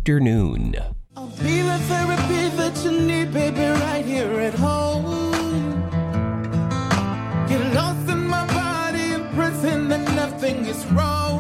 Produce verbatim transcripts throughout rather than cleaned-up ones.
afternoon. I'll be the therapy that you need, baby, right here at home. Get lost in my body and pretend that nothing is wrong.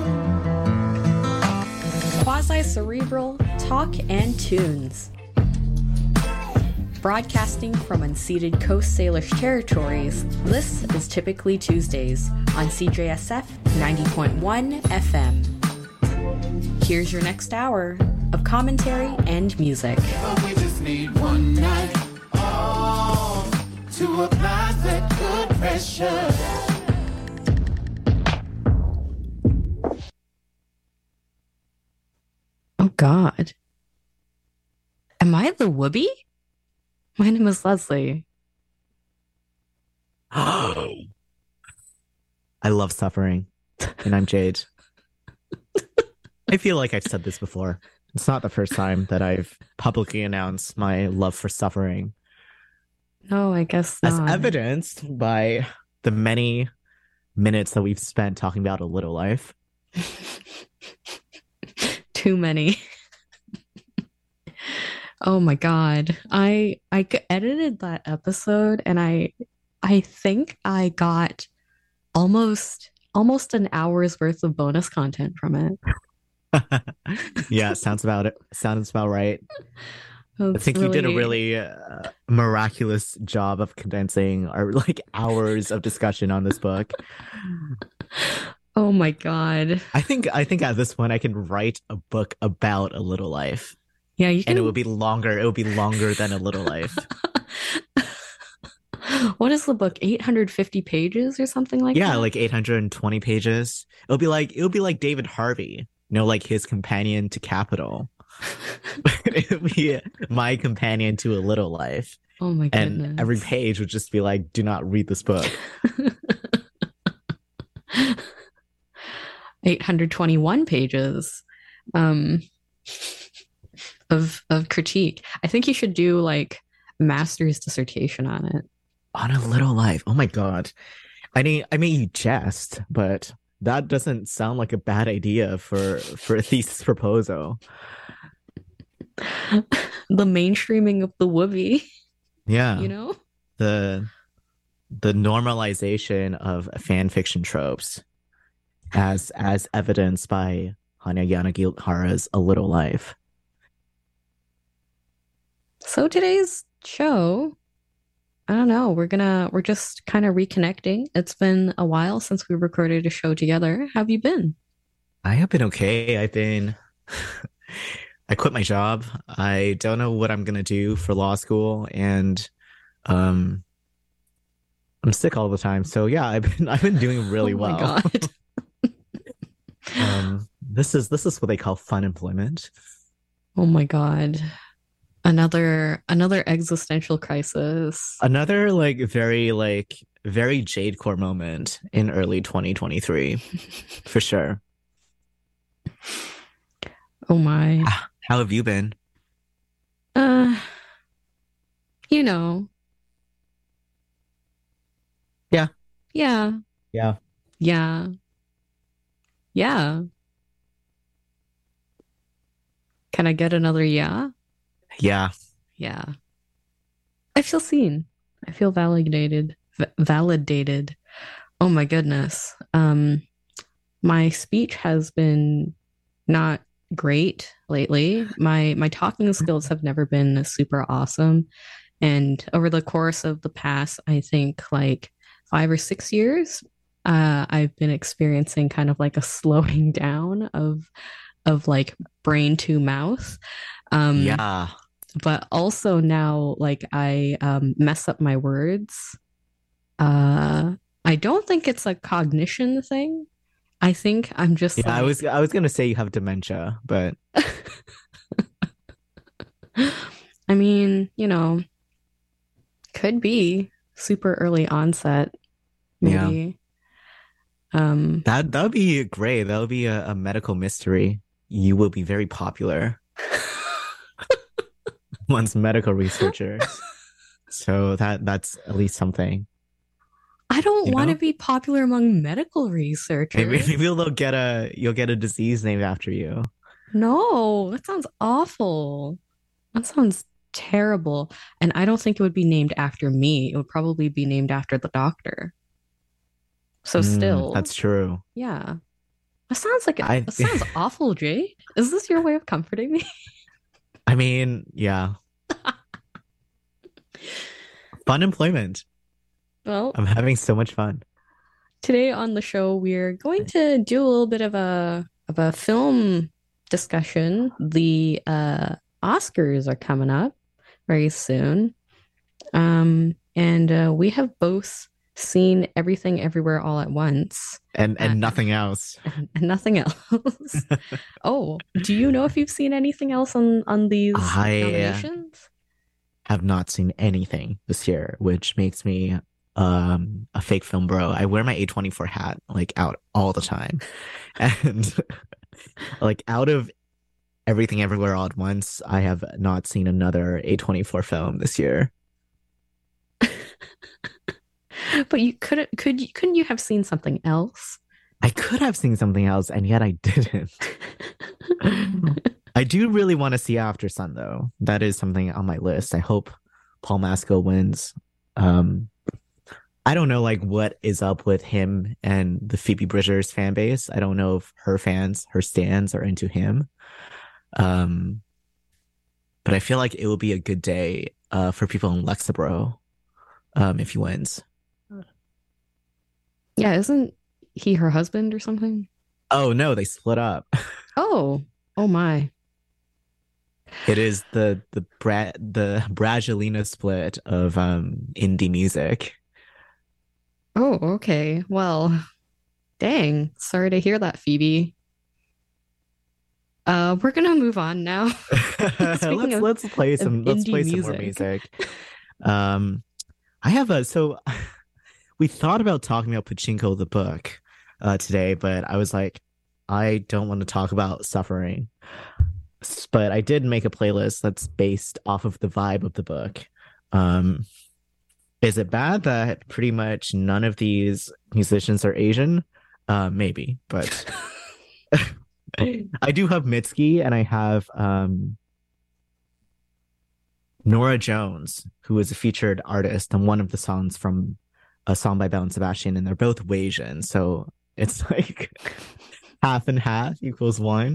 Quasi-cerebral talk and tunes. Broadcasting from unceded Coast Salish territories, this is Typically Tuesdays on C J S F ninety point one F M. Here's your next hour of commentary and music. But we just need one night, oh, to apply that good pressure. Oh God. Am I the Whoopee? My name is Leslie. Oh. I love suffering. And I'm Jade. I feel like I've said this before. It's not the first time that I've publicly announced my love for suffering. No, I guess As not. evidenced by the many minutes that we've spent talking about A Little Life. Too many. Oh my God. I I c- edited that episode and I I think I got almost almost an hour's worth of bonus content from it. Yeah, sounds about it. Sounds about right. I It's think you did a really- really uh, miraculous job of condensing our like hours of discussion on this book. Oh my God. I think I think at this point I can write a book about A Little Life. Yeah, you can. And it would be longer. It would be longer than A Little Life. What is the book? eight hundred fifty pages or something like Yeah, that? like eight hundred twenty pages. It'll be like it'll be like David Harvey, you know, like his companion to Capital. It'll be my companion to A Little Life. Oh my goodness. And every page would just be like, do not read this book. eight hundred twenty-one pages um of of critique. I think you should do like a master's dissertation on it. On A Little Life. Oh my God. I mean, I mean, you jest, but that doesn't sound like a bad idea for for a thesis proposal. The mainstreaming of the Whoopee, Yeah. you know? The the normalization of fan fiction tropes as as evidenced by Hanya Yanagihara's A Little Life. So today's show, I don't know, we're gonna we're just kind of reconnecting. It's been a while since we recorded a show together. How have you been? I have been okay. I've been I quit my job. I don't know what I'm gonna do for law school, and um I'm sick all the time. So yeah, I've been I've been doing really Oh well. my God. um this is this is what they call fun employment. Oh my God. Another another existential crisis. Another like very like very Jade Core moment in early twenty twenty-three for sure. Oh my. How have you been? Uh you know. Yeah. Yeah. Yeah. Yeah. Yeah. Can I get another yeah? Yeah. Yeah. I feel seen. I feel validated. V- validated. Oh my goodness. Um, my speech has been not great lately. My my talking skills have never been super awesome. And over the course of the past, I think like five or six years, uh, I've been experiencing kind of like a slowing down of of like brain to mouth. Um, Yeah. but also now like I um mess up my words. Uh I don't think it's a cognition thing. I think I'm just Yeah, I like was I was gonna say you have dementia, but I mean, you know, could be super early onset, maybe. Um that that would be great. That would be a, a medical mystery. You will be very popular amongst medical researchers. So that that's at least something. I don't You want to know? be popular among medical researchers. Maybe maybe you'll get a you'll get a disease named after you. No, that sounds awful. That sounds terrible. And I don't think it would be named after me. It would probably be named after the doctor. So Mm, still, that's true. yeah. That sounds like it, I that sounds awful, Jay. Is this your way of comforting me? I mean, yeah. Fun employment. Well, I'm having so much fun. today on the show, we're going to do a little bit of a of a film discussion. The uh, Oscars are coming up very soon, um, and uh, we have both seen Everything Everywhere All at Once, And and Uh, nothing else. and, and nothing else. Oh, do you know if you've seen anything else on on these I nominations? have not seen anything this year, which makes me um a fake film bro. I wear my A twenty-four hat like out all the time. And like out of Everything Everywhere All at Once, I have not seen another A twenty-four film this year. But you couldn't could you couldn't you have seen something else? I could have seen something else, and yet I didn't. I do really want to see After Sun, though. That is something on my list. I hope Paul Mescal wins. Um, I don't know like what is up with him and the Phoebe Bridgers fan base. I don't know if her fans, her stans, are into him. Um, but I feel like it will be a good day uh, for people in Lexapro um, if he wins. Yeah, isn't he her husband or something? Oh no, they split up. Oh, oh my. It is the the Bra- the Brangelina split of um indie music. Oh, okay. Well, dang. Sorry to hear that, Phoebe. Uh, we're gonna move on now. let's Speaking of- let's play some of let's indie play some more music. music. Um, I have a so we thought about talking about Pachinko the book uh today, but I was like, I don't want to talk about suffering. S- But I did make a playlist that's based off of the vibe of the book. Um, is it bad that pretty much none of these musicians are Asian? Uh, maybe, but I do have Mitski and I have um Nora Jones, who is a featured artist on one of the songs from a song by Belle and Sebastian, and they're both Wasian, so it's like half and half equals one.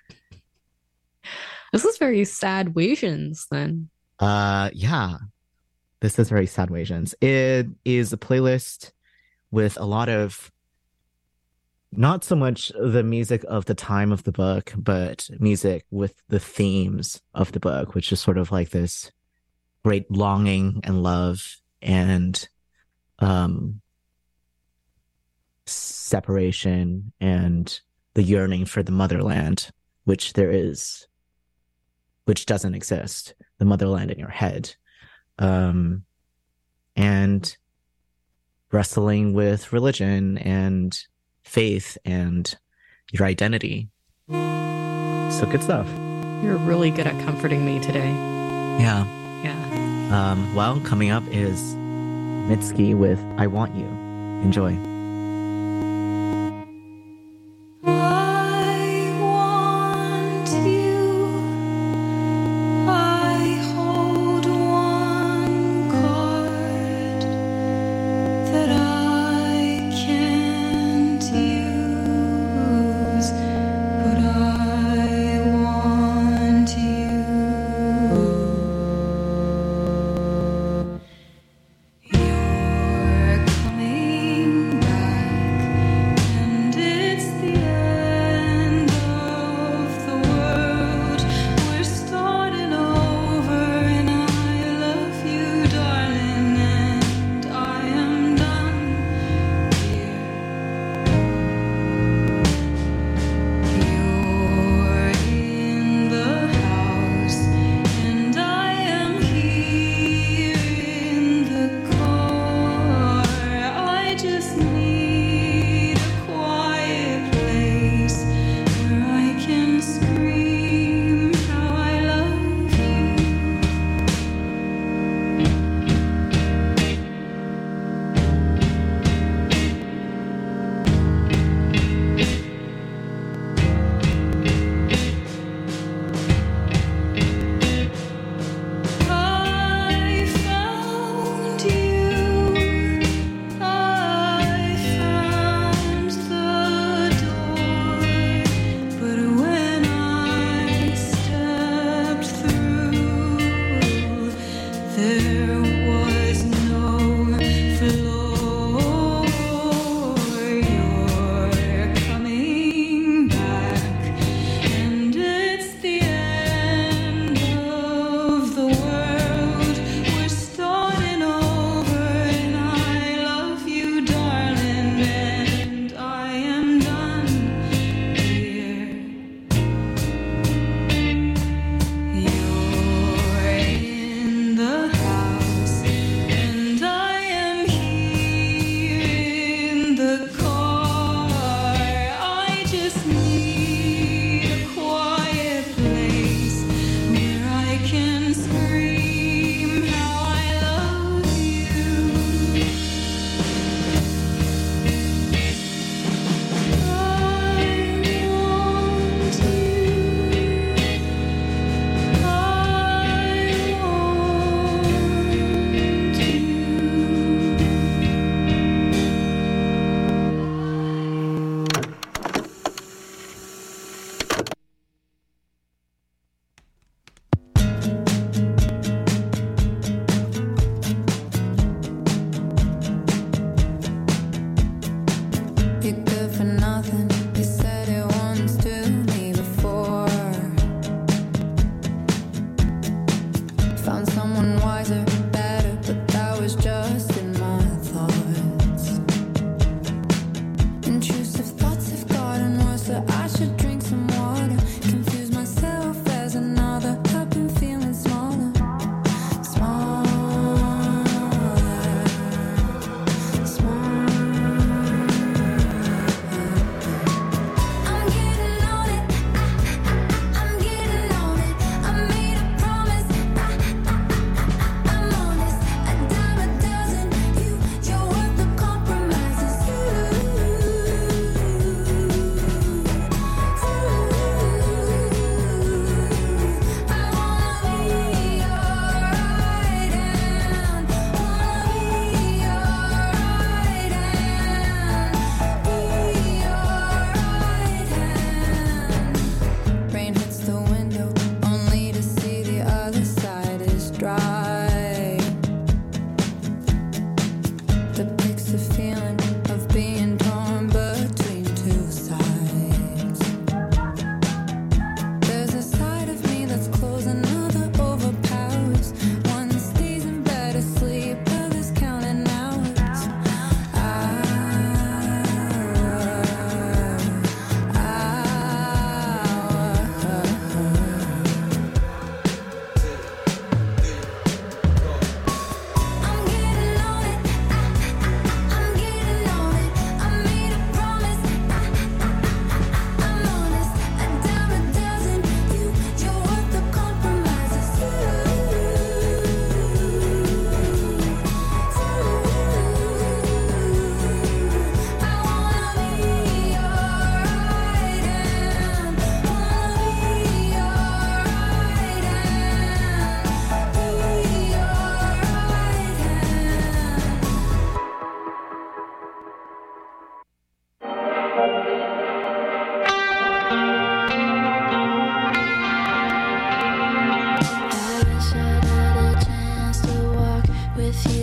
This is very sad Wasians then. Uh, yeah, this is very sad Wasians. It is a playlist with a lot of not so much the music of the time of the book, but music with the themes of the book, which is sort of like this great longing and love and um separation and the yearning for the motherland, which there is, which doesn't exist, the motherland in your head. Um, and wrestling with religion and faith and your identity. So good stuff. You're really good at comforting me today. Yeah. Yeah. Um, well, coming up is Mitski with I Want You. Enjoy. I want you. I hold one card that I can't use, but I want you. You're coming back.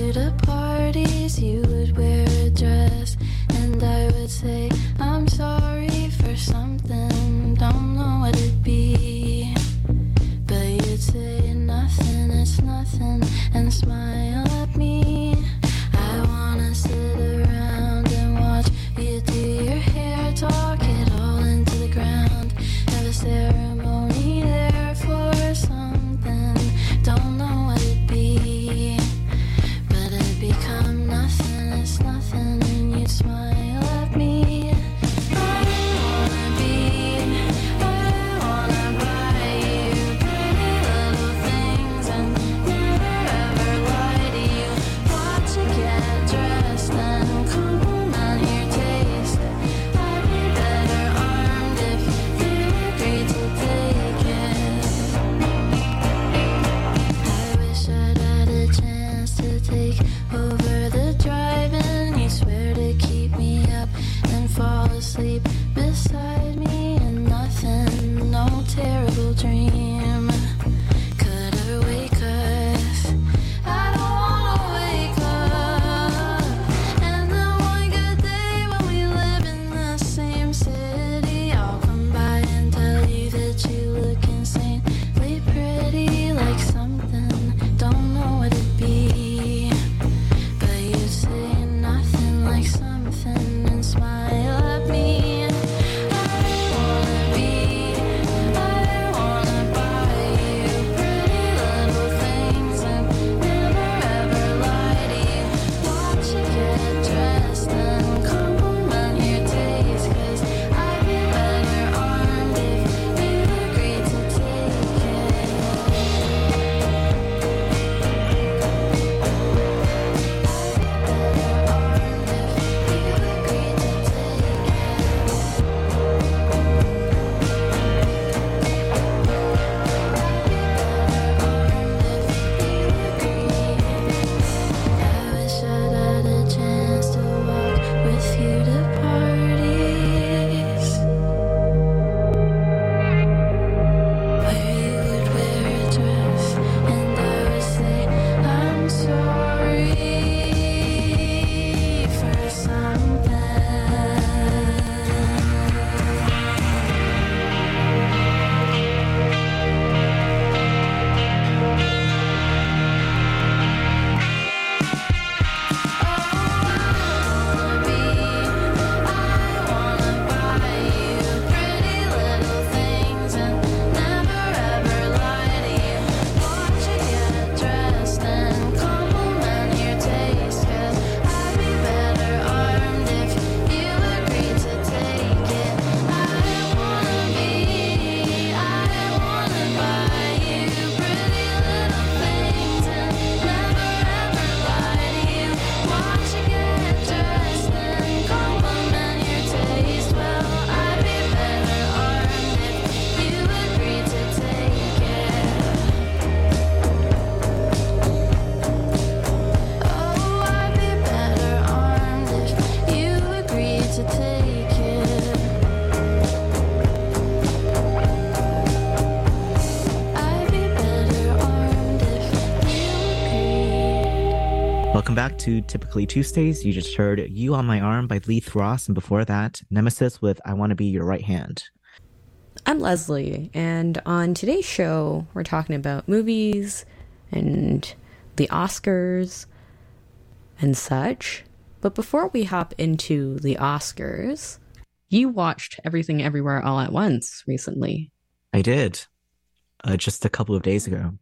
you to parties, you would wear a dress, and I would say, I'm sorry for something, don't know what it'd be. But you'd say nothing, it's nothing, and smile at me. I wanna sit around and watch you do your hair, talk it all into the ground, have a ceremony there for something, don't know what it'd be. But it'd become nothing, it's nothing, and you'd smile at me. I wanna be, I wanna buy you pretty little things and never ever lie to you. Watch you get dressed and compliment your taste. I'd be better armed if you agreed to take it. I wish I'd had a chance to take over the driving. You swear to keep me up, then fall asleep beside me, and nothing, no terrible dream could ever wake us. I don't wanna wake up. And then one good day when we live in the same city, I'll come by and tell you that you look insanely pretty, like something, don't know what it'd be. But you'd say nothing, like something, and smile at me. I wanna be, I wanna buy you pretty little things and never ever lie to you. Watch you get dressed and compliment your taste, 'cause I'd be better armed if you agreed to take it. I wish I'd had a chance to walk with you to parties where you would wear a dress, and I would say, I'm sorry for something. Welcome back to Typically Tuesdays. You just heard You on My Arm by Leith Ross, and before that, Nemesis with I Want to Be Your Right Hand. I'm Leslie, and on today's show, we're talking about movies and the Oscars and such. But before we hop into the Oscars, you watched Everything Everywhere All at Once recently. I did, uh, just a couple of days ago.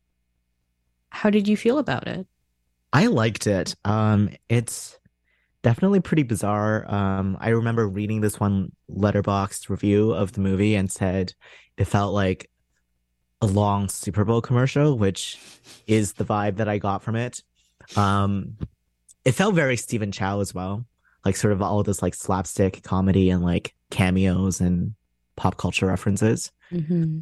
How did you feel about it? I liked it. Um, it's definitely pretty bizarre. Um, I remember reading this one Letterboxd review of the movie and said it felt like a long Super Bowl commercial, which is the vibe that I got from it. Um, it felt very Stephen Chow as well, like sort of all this like slapstick comedy and like cameos and pop culture references. Mm-hmm.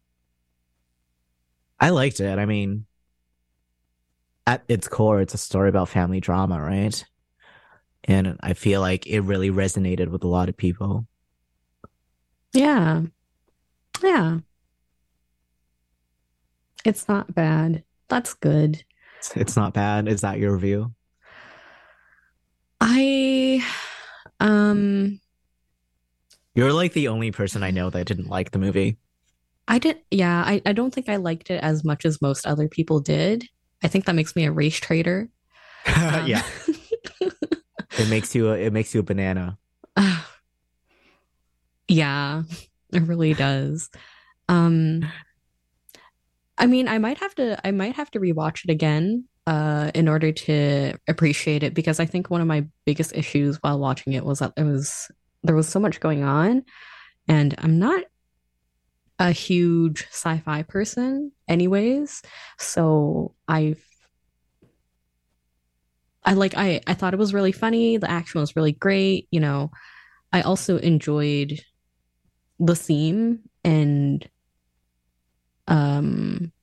I liked it. I mean, at its core, it's a story about family drama, right? And I feel like it really resonated with a lot of people. Yeah. Yeah. It's not bad. That's good. It's, it's not bad. Is that your review? I um You're like the only person I know that didn't like the movie. I did yeah, I, I don't think I liked it as much as most other people did. I think that makes me a race traitor. Um, Yeah, it makes you a, it makes you a banana. yeah, it really does. Um I mean, I might have to I might have to rewatch it again uh in order to appreciate it because I think one of my biggest issues while watching it was that it was there was so much going on and I'm not a huge sci-fi person anyways. So I I like I I thought it was really funny. The action was really great, you know. I also enjoyed the theme and um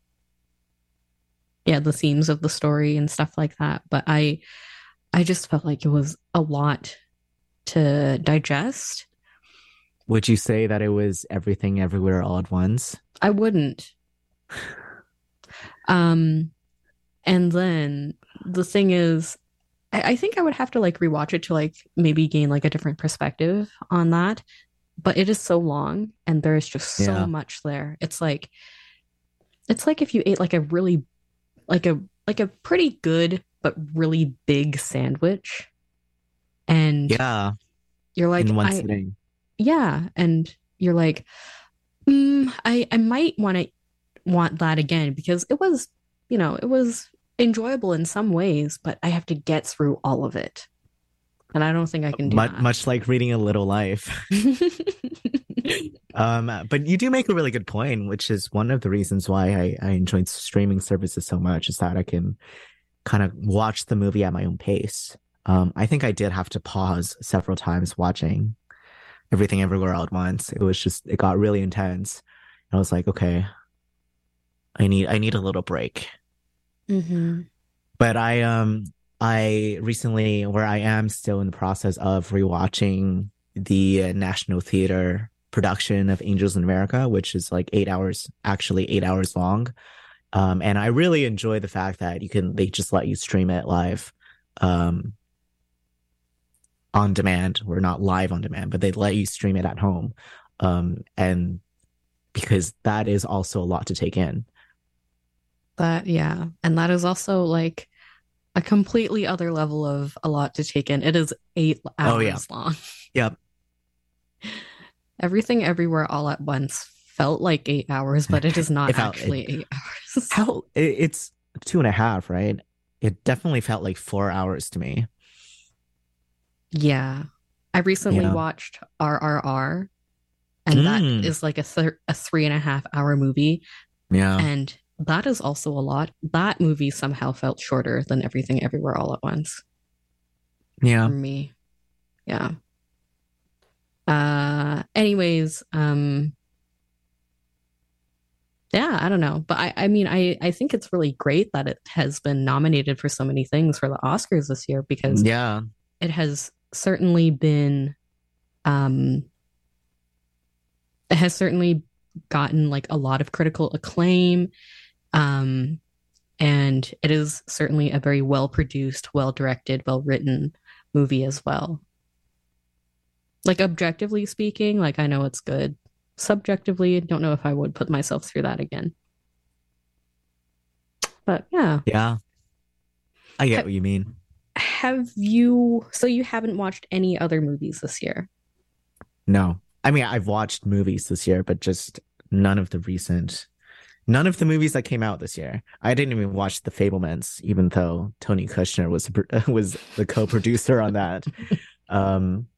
yeah, the themes of the story and stuff like that. But I I just felt like it was a lot to digest. Would you say that it was everything everywhere all at once? I wouldn't. Um, and then the thing is, I, I think I would have to like rewatch it to like maybe gain like a different perspective on that. But it is so long and there is just so Yeah. much there. It's like it's like if you ate like a really like a like a pretty good but really big sandwich and Yeah, you're like in one I sitting. yeah and you're like mm, I I might want to want that again because it was you know it was enjoyable in some ways but I have to get through all of it and I don't think I can do Much, much like reading A Little Life. that. Um, but you do make a really good point, which is one of the reasons why I, I enjoyed streaming services so much, is that I can kind of watch the movie at my own pace. Um, I think I did have to pause several times watching Everything Everywhere All at Once. It was just, it got really intense. I was like, okay, I need, I need a little break. hmm But I, um, I recently, where I am still in the process of rewatching the uh, National Theater production of Angels in America, which is like eight hours, actually eight hours long. Um, and I really enjoy the fact that you can, they just let you stream it live, um, on demand, or not live on demand, but they let you stream it at home. Um, and because that is also a lot to take in. That yeah, and that is also like a completely other level of a lot to take in. It is eight Oh, yeah. hours long. Yep. Everything Everywhere All at Once felt like eight hours, but it is not It felt- actually eight hours. How it, it's two and a half, right? It definitely felt like four hours to me. Yeah. I recently Yeah. watched R R R, and that Mm. is like a thir a three and a half hour movie, Yeah. and that is also a lot. That movie somehow felt shorter than Everything Everywhere All at Once Yeah. for me. Yeah. Uh, anyways, um, yeah, I don't know, but I, I mean, I, I think it's really great that it has been nominated for so many things for the Oscars this year because Yeah. it has certainly been, um, it has certainly gotten like a lot of critical acclaim, um, and it is certainly a very well produced, well directed, well written movie as well. Like objectively speaking, like I know it's good. Subjectively, don't know if I would put myself through that again. But yeah. Yeah. I get Ha- what you mean. Have you, so you haven't watched any other movies this year? No. I mean, I've watched movies this year, but just none of the recent, none of the movies that came out this year. I didn't even watch The Fablemans, even though Tony Kushner was was the co-producer on that. Um,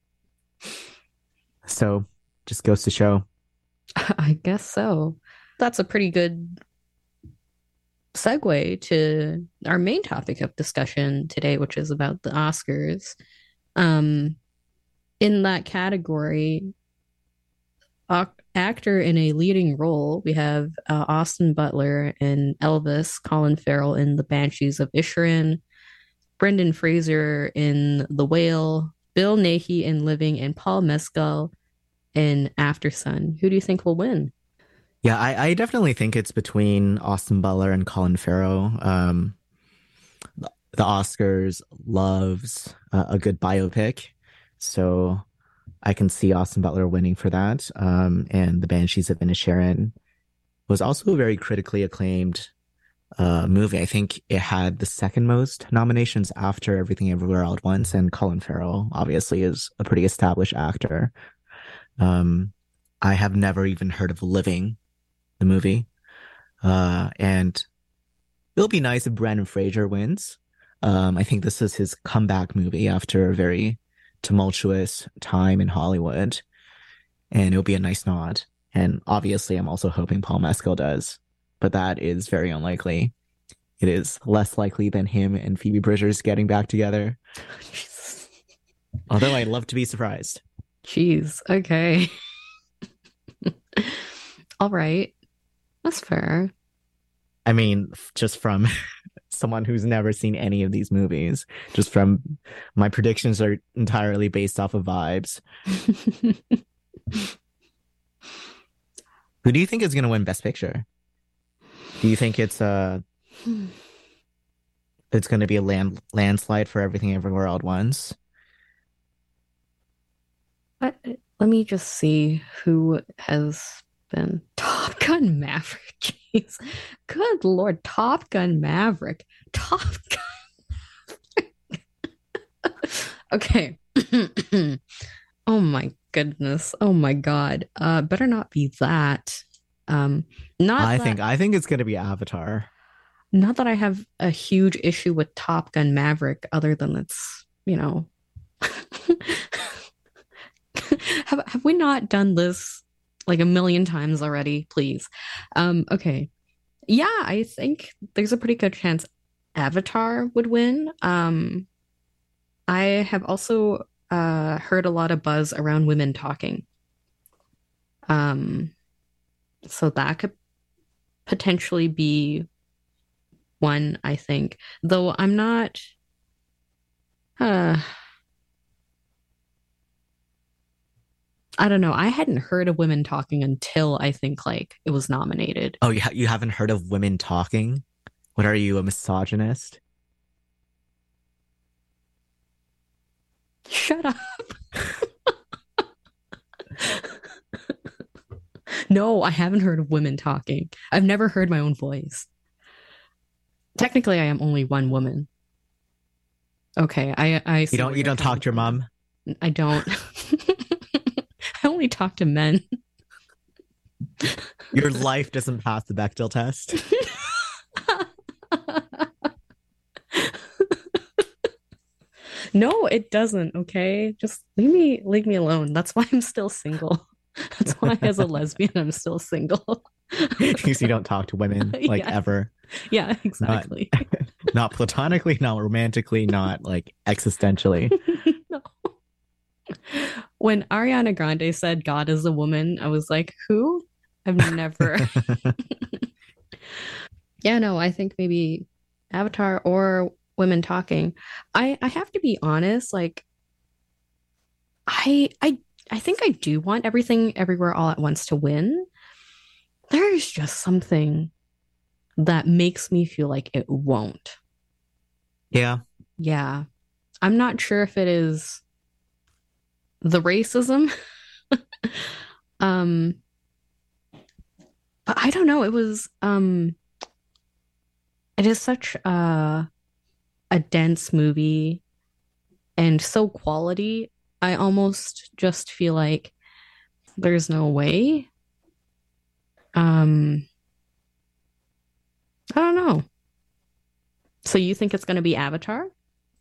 so just goes to show. I guess so. That's a pretty good segue to our main topic of discussion today, which is about the Oscars. Um, in that category, ac- actor in a leading role, we have uh, Austin Butler in Elvis, Colin Farrell in The Banshees of Inisherin, Brendan Fraser in The Whale, Bill Nighy in Living, and Paul Mescal in Aftersun. Who do you think will win? Yeah, I, I definitely think it's between Austin Butler and Colin Farrell. Um, the Oscars loves uh, a good biopic, so I can see Austin Butler winning for that. Um, and The Banshees of Inisherin was also a very critically acclaimed uh, movie. I think it had the second most nominations after Everything Everywhere All at Once, and Colin Farrell obviously is a pretty established actor. Um, I have never even heard of Living, the movie, uh, and it'll be nice if Brandon Fraser wins. Um, I think this is his comeback movie after a very tumultuous time in Hollywood, and it'll be a nice nod. And obviously, I'm also hoping Paul Mescal does, but that is very unlikely. It is less likely than him and Phoebe Bridgers getting back together. Although I'd love to be surprised. Jeez. Okay. All right. That's fair. I mean, just from someone who's never seen any of these movies, just from my predictions are entirely based off of vibes. Who do you think is going to win Best Picture? Do you think it's uh it's going to be a land landslide for Everything Everywhere All at Once? Let, let me just see who has been Top Gun Maverick. Jeez. Good Lord. Top Gun Maverick. Top Gun. Okay. Oh my goodness. Oh my God. Uh, better not be that. Um, not I that, think I think it's going to be Avatar. not that I have a huge issue with Top Gun Maverick, other than it's, you know, have have we not done this like a million times already? Please. Um, okay. Yeah, I think there's a pretty good chance Avatar would win. Um, I have also uh heard a lot of buzz around Women Talking. Um, so that could potentially be one, I think. Though I'm not uh I don't know. I hadn't heard of Women Talking until I think like it was nominated. Oh, you ha- you haven't heard of Women Talking? What are you, a misogynist? Shut up. No, I haven't heard of Women Talking. I've never heard my own voice. Technically, I am only one woman. Okay, I I see You don't where you you're don't talk coming to your from. mom? I don't. I only talk to men. Your life doesn't pass the Bechdel test. No, it doesn't, okay? Just leave me leave me alone. That's why I'm still single. That's why as a lesbian I'm still single. Because you don't talk to women like Yeah. ever. Yeah, exactly. Not platonically, not romantically, not like existentially. No. When Ariana Grande said God is a woman, I was like, who? I've never. Yeah, no, I think maybe Avatar or Women Talking. I I have to be honest, like I I I think I do want Everything Everywhere All at Once to win. There's just something that makes me feel like it won't. Yeah. Yeah. I'm not sure if it is the racism. um but I don't know. It was um it is such a a dense movie and so quality. I almost just feel like there's no way. Um I don't know. So you think it's going to be Avatar?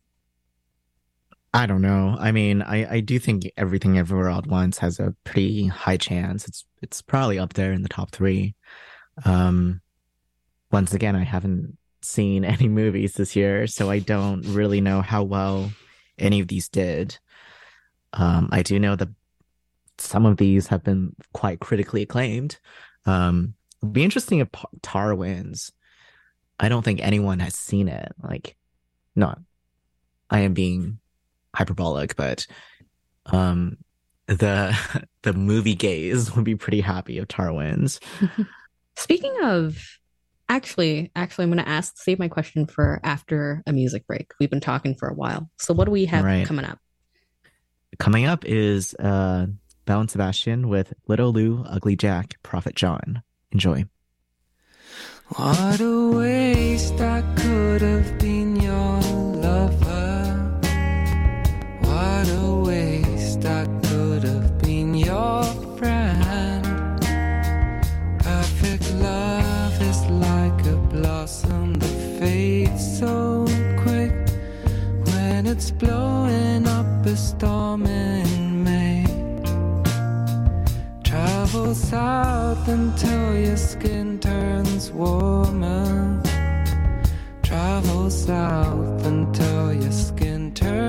I don't know. I mean, I, I do think Everything Everywhere All at Once has a pretty high chance. It's it's probably up there in the top three. Um, once again, I haven't seen any movies this year, so I don't really know how well any of these did. Um, I do know that some of these have been quite critically acclaimed. Um, it'd be interesting if Tar wins. I don't think anyone has seen it. Like, not, I am being hyperbolic, but um, the the movie gaze would be pretty happy if Tar wins. Speaking of, actually, actually, I'm going to ask, save my question for after a music break. We've been talking for a while. So what do we have Right. coming up? Coming up is uh, Belle and Sebastian with Little Lou, Ugly Jack, Prophet John. Enjoy. What a waste, I could have been your lover. What a waste, I could have been your friend. Perfect love is like a blossom that fades so quick when it's blowing up a storm in May. Travel south until your skin turns warmer. Travel south until your skin turns